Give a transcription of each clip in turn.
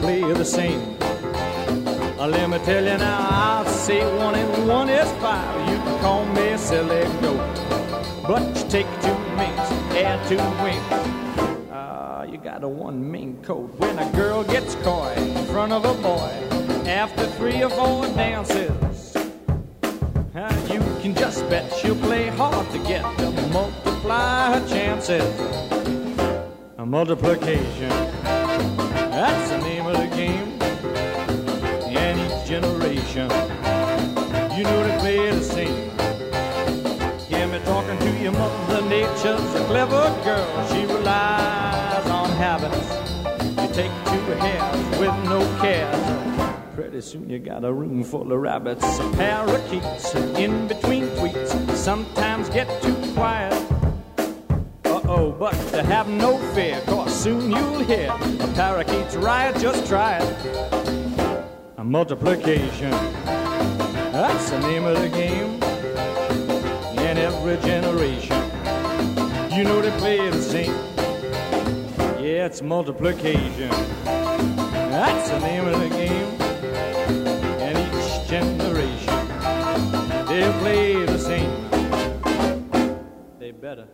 play the same. Let me tell you now, I'll say 1 and 1 is 5. You can call me a silly goat, but you take 2 minks, add 2 winks. You got a 1 mink coat. When a girl gets coy in front of a boy, after 3 or 4 dances, you can just bet she'll play hard to get to multiply her chances. A multiplication, that's the name of the game. And each generation, you know they play the same. Hear me talking to your mother nature's a clever girl. She relies on habits. You take 2 hairs with no cares. Pretty soon you got a room full of rabbits. Parakeets in between tweets sometimes get too quiet. Uh-oh, but to have no fear, cause soon you'll hear a parakeet's riot, just try it. A multiplication, that's the name of the game. In every generation, you know they play the same. Yeah, it's multiplication, that's the name of the game. And each generation, they play the same. They better.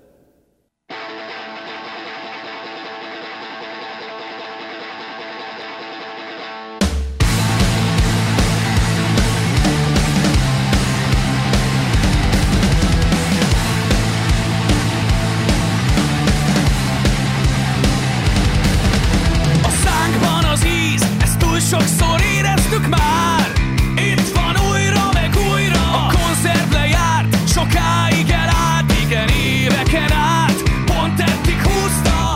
Sokszor éreztük már, itt van újra meg újra. A konzerv lejárt, sokáig elállt, igen, éveken át, pont eddig húzta.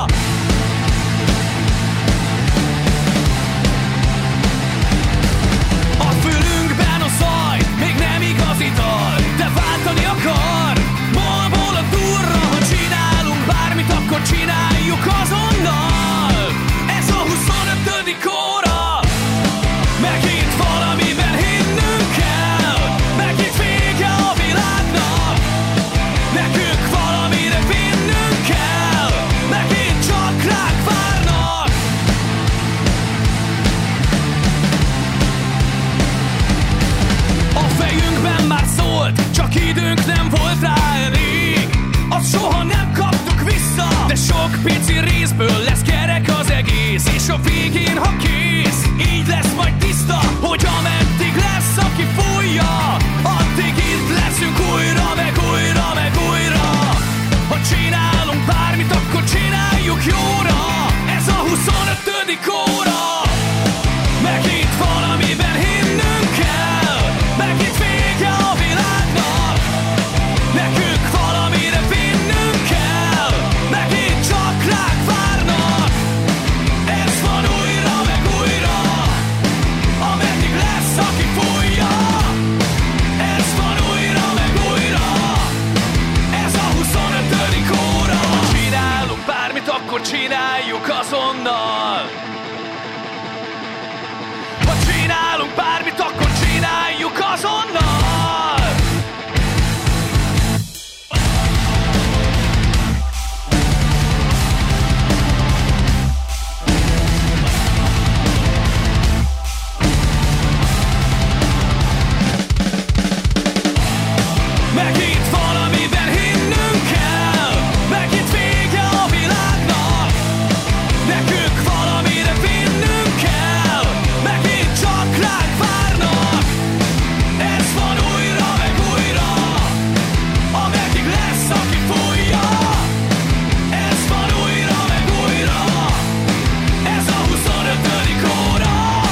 A fülünkben a zaj, még nem igazi dal, de váltani akar. Molból a durra, ha csinálunk bármit, akkor csináljuk azonnal. Ez a 25. óra. Megint valamiben hinnünk kell, megint vége a világnak. Nekünk valamire vinnünk kell, megint csak ránk várnak. A fejünkben már szólt, csak időnk nem volt rá elég. Azt soha nem kaptuk vissza, de sok pici részből lesz kerek az egész. És a végén, ha kész, így lesz majd tiszta, hogy ameddig lesz, aki fújja, addig itt leszünk újra, meg újra, meg újra. Ha csinálunk bármit, akkor csináljuk jóra. Ez a 25. óra. Megint valamiben hinnünk kell, megint vége a világnak. Nekünk valamire vinnünk kell, megint csak ránk várnak. Ez van újra, meg újra, ameddig lesz, aki fújja. Ez van újra, meg újra, ez a 25. óra. Csinálunk bármit, akkor csináljuk azonnal. Ha csinálunk bármit, akkor csináljuk azonnal. Megint valamiben hinnünk kell, megint vége a világnak. Nekünk valamire vinnünk kell, megint csak ránk várnak. Ez van újra, meg újra, ameddig lesz, aki fújja. Ez van újra, meg újra, ez a 25. óra.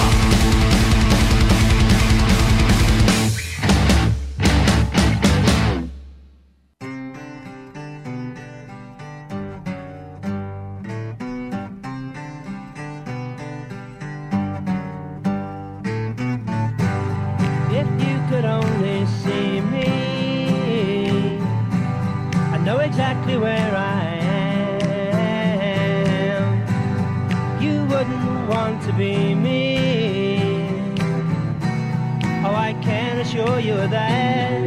If you could only see me, I know exactly where I am. You wouldn't want to be me. Oh, I can assure you that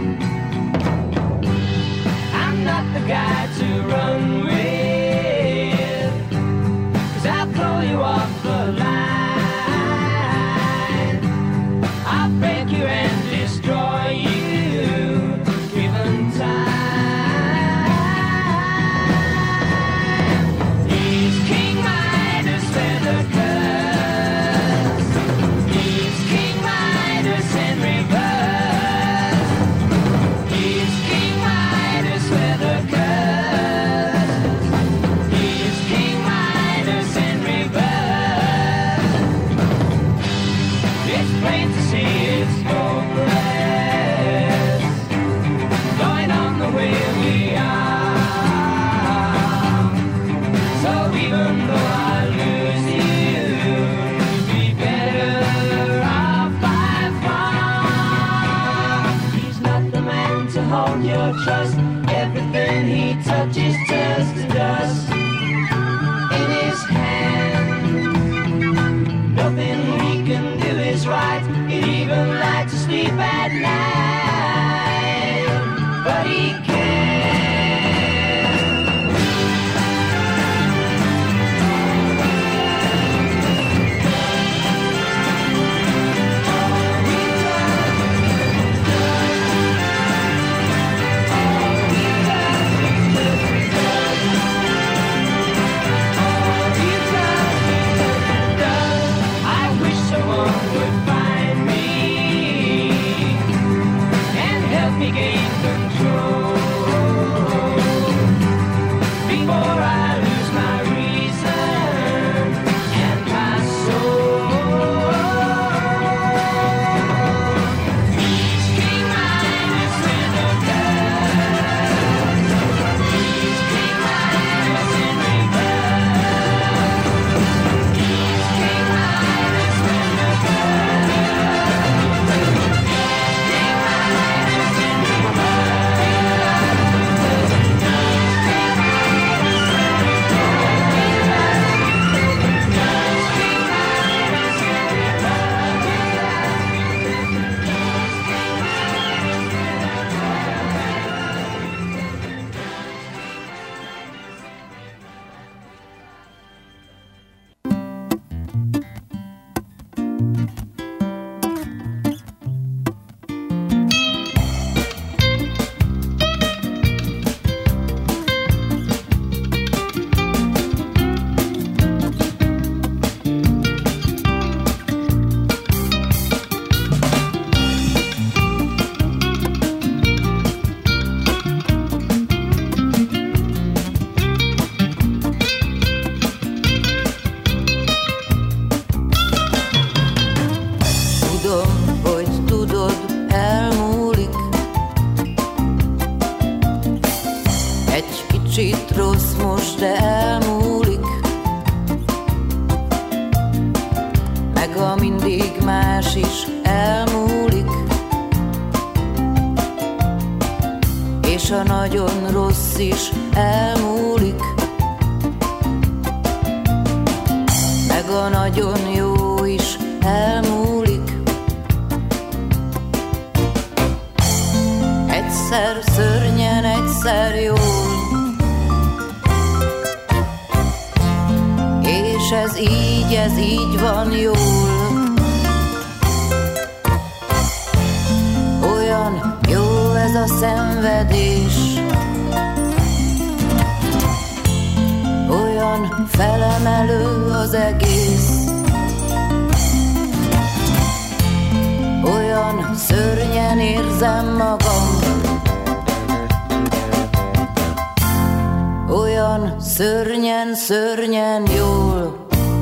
I'm not the guy to run with, 'cause I'll throw you off the line. más is elmúlik, és a nagyon rossz is elmúlik, meg a nagyon jó is elmúlik. Egyszer szörnyen, egyszer jól, és ez így van jól. Olyan jó ez a szenvedés, olyan felemelő az egész, olyan szörnyen érzem magam, olyan szörnyen, szörnyen jól.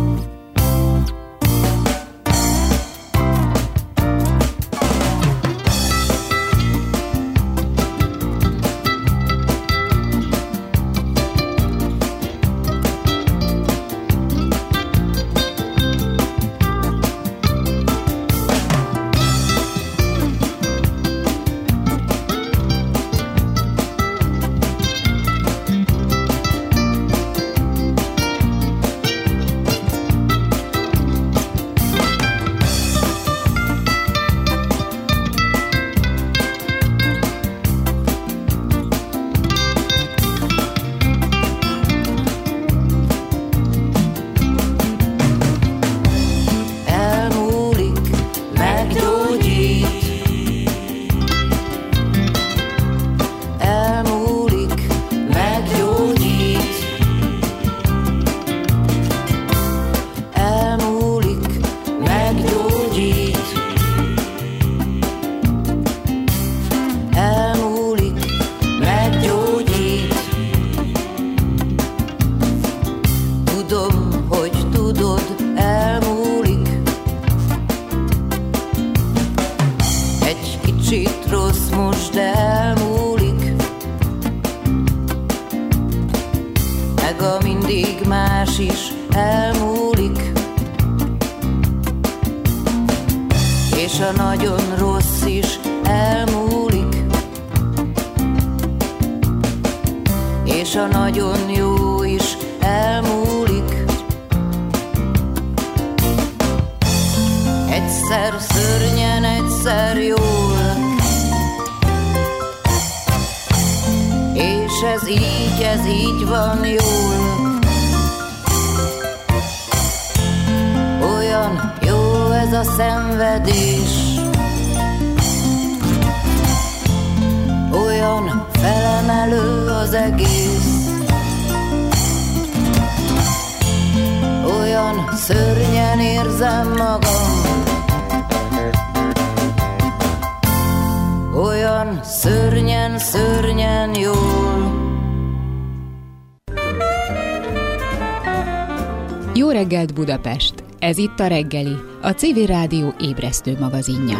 Ez így van jól. Olyan jó ez a szenvedés, olyan felemelő az egész, olyan szörnyen érzem magam, olyan szörnyen, szörnyen jól. Jó reggelt Budapest! Ez itt a reggeli, a Civil Rádió ébresztő magazinja.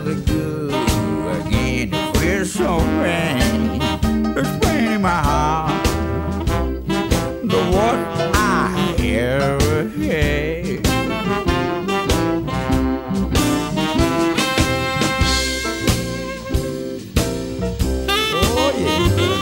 are good. Again, it feels so rain. It's pain in my heart. The what I ever had. Oh yeah.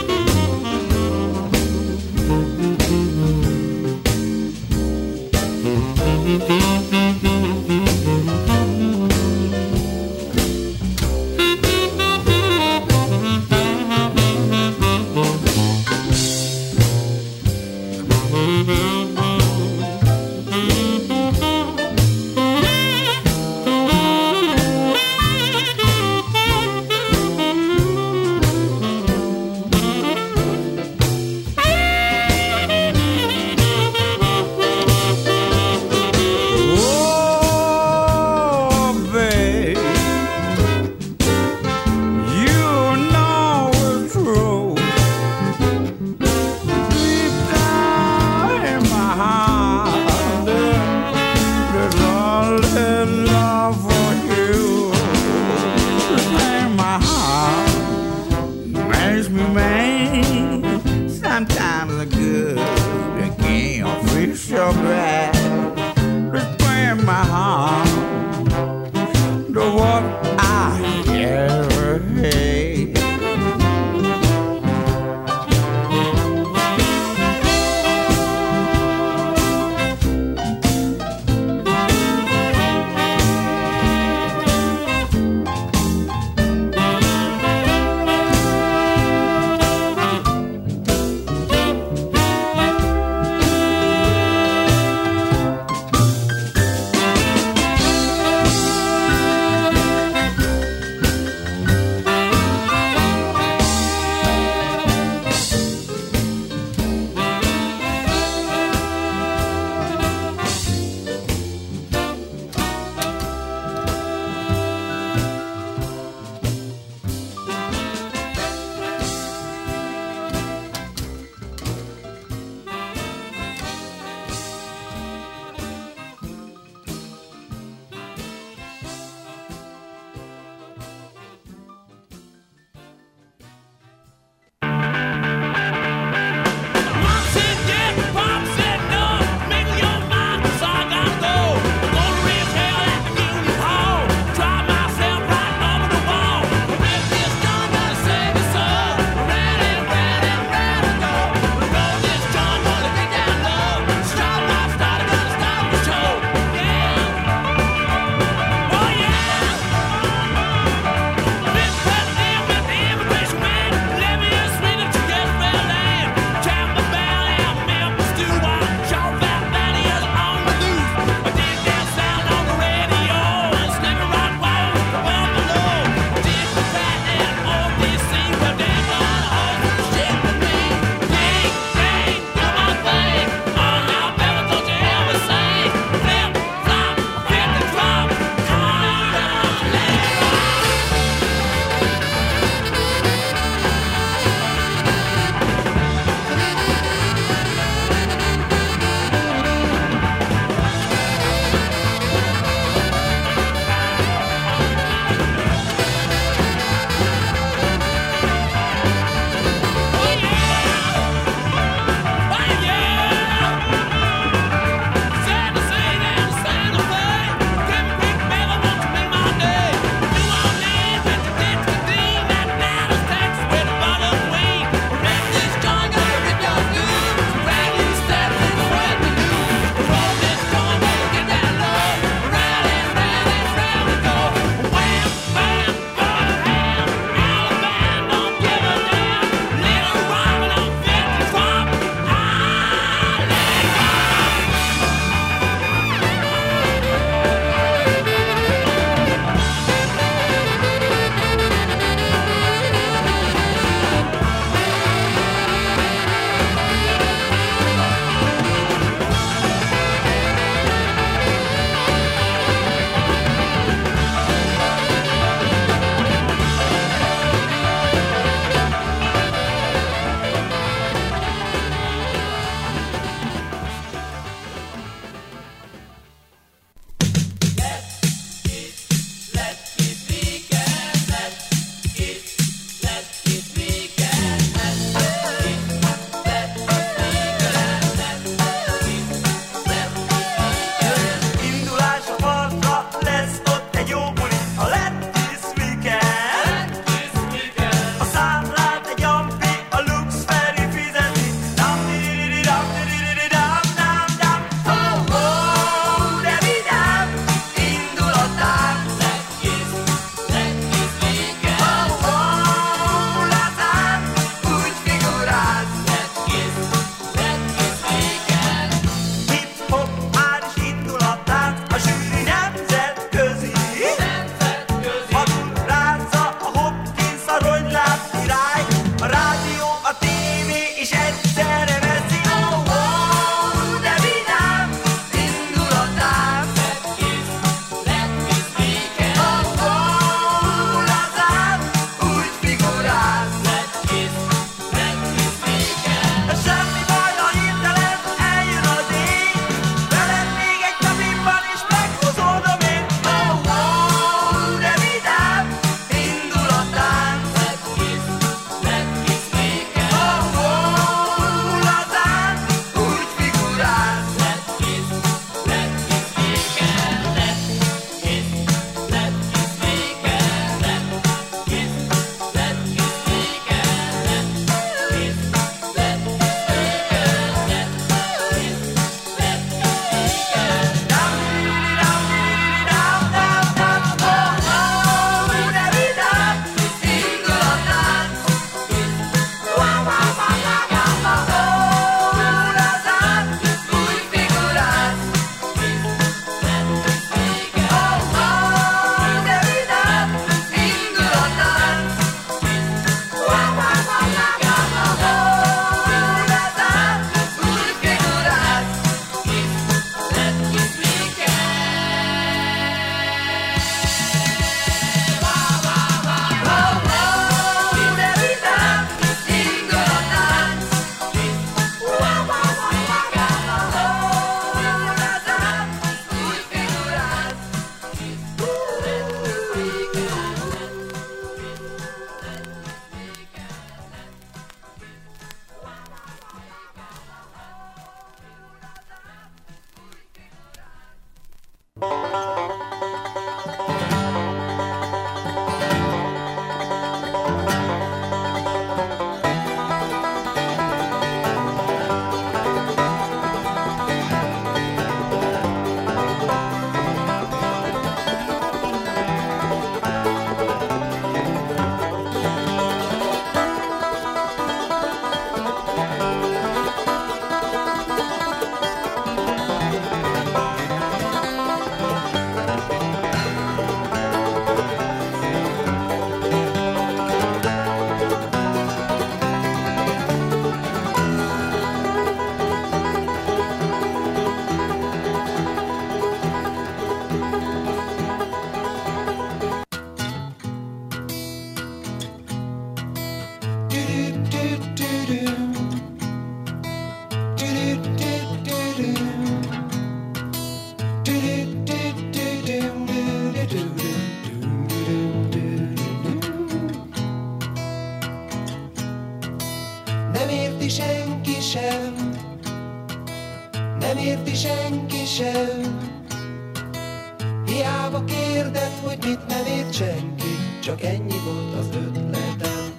Hiába kérded, hogy mit nem ért senki, csak ennyi volt az ötletem.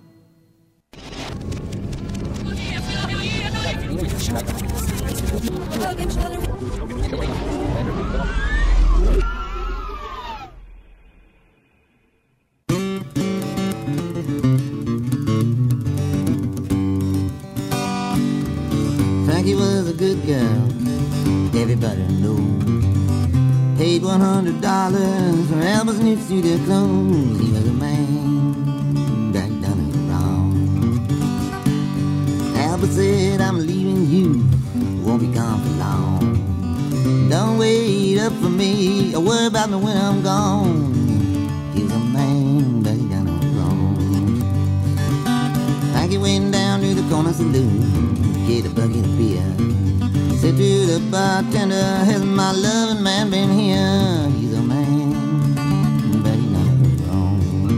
Frankie was a good girl, everybody knows. Paid $100 for Albert's new studio clothes. He was a man that done it wrong. Albert said, I'm leaving you, won't be gone for long. Don't wait up for me or worry about me when I'm gone. He was a man that done it wrong. Frankie went down to the corner saloon, get a bucket of beer. Said to the bartender, has my loving man been here? He's a man, but he's not wrong.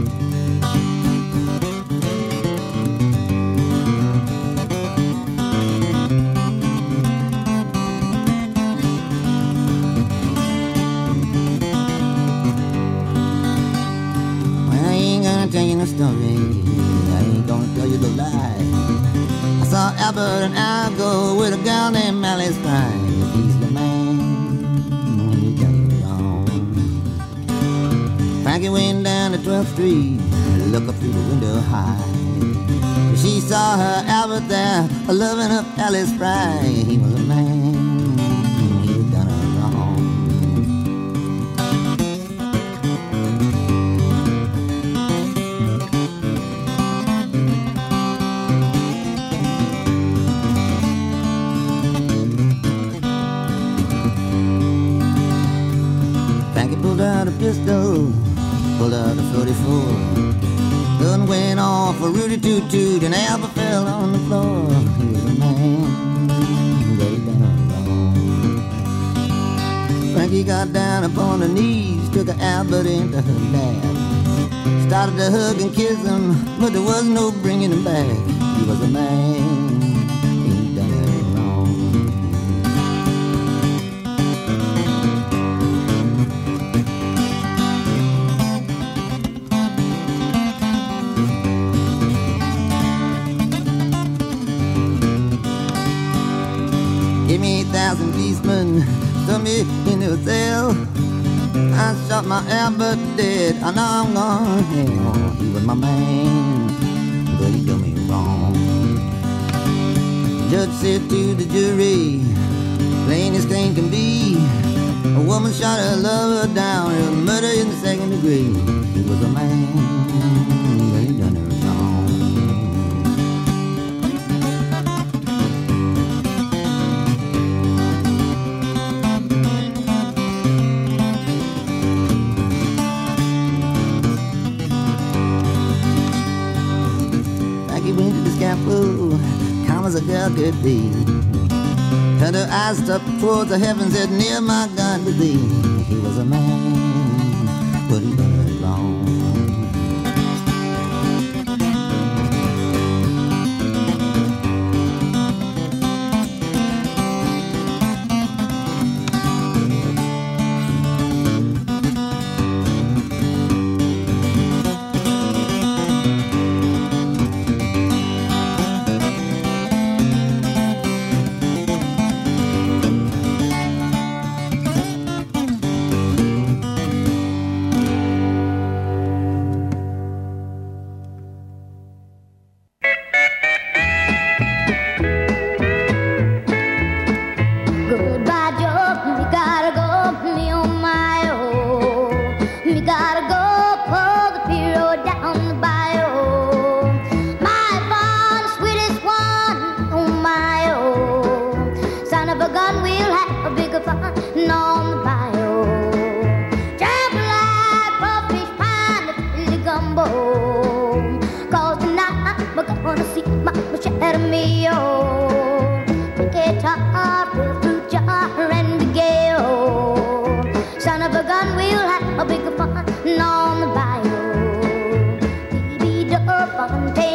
Well, I ain't gonna tell you no story, I ain't gonna tell you the lie. I saw Albert an hour ago with a girl named Alice Pride. He's the man, he done it wrong. Frankie went down to 12th Street, looked up through the window high. She saw her Albert there, loving up Alice Pride. He was a man, he done it wrong. Pulled out a pistol, pulled out a 44. Gun went off a Rudy toot-toot and Albert fell on the floor. He was a man, but he done it wrong. Frankie got down upon her knees, took Albert into her lap. Started to hug and kiss him, but there was no bringing him back. He was a man, he done it wrong. Give me 8,000 policemen, throw me in the cell. I shot my Albert dead, I know I'm gone to hell. He was my man, but he done me wrong. Judge said to the jury, plain as plain can be, a woman shot her lover down, it was murder in the second degree. He was a man, but he done it wrong. Went to the scaffold, calm as a girl could be. Turned her eyes up towards the heavens, said, near my God to thee. He was a man, but he done it wrong. On the bayou, baby, up on